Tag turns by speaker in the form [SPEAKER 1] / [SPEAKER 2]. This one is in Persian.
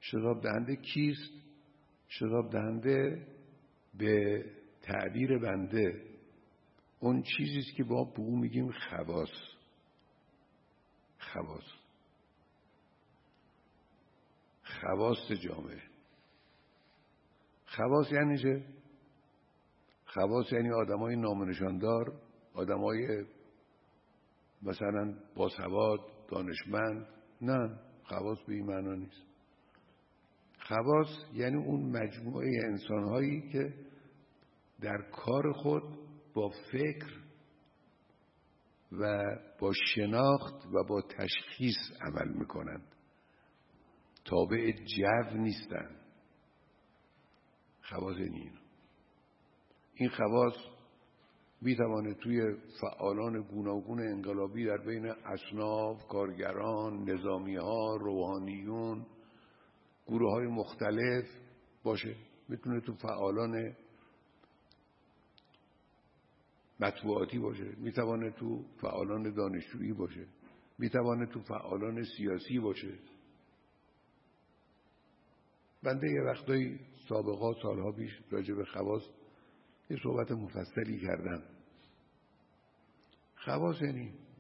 [SPEAKER 1] شتاب دهنده کیست؟ شتاب دهنده به تعبیر بنده اون چیزیست که با به اون میگیم خواص. خواص جامعه. خواص یعنی چه؟ خواص یعنی آدمای نامنشاندار، آدمای مثلا باسواد، دانشمند. نه، خواص به این معنا نیست. خواص یعنی اون مجموعه انسان‌هایی که در کار خود با فکر و با شناخت و با تشخیص عمل میکنند، تابع جو نیستند. خواص این خواص میتوانه توی فعالان گوناگون انقلابی در بین اصناف، کارگران، نظامی‌ها، روحانیون، گروه‌های مختلف باشه. میتونه تو فعالان مطبوعاتی باشه، میتوانه تو فعالان دانشجویی باشه، میتوانه تو فعالان سیاسی باشه. بنده یه وقتایی سالها پیش راجع به خواص یه صحبت مفصلی کردم. خواص یعنی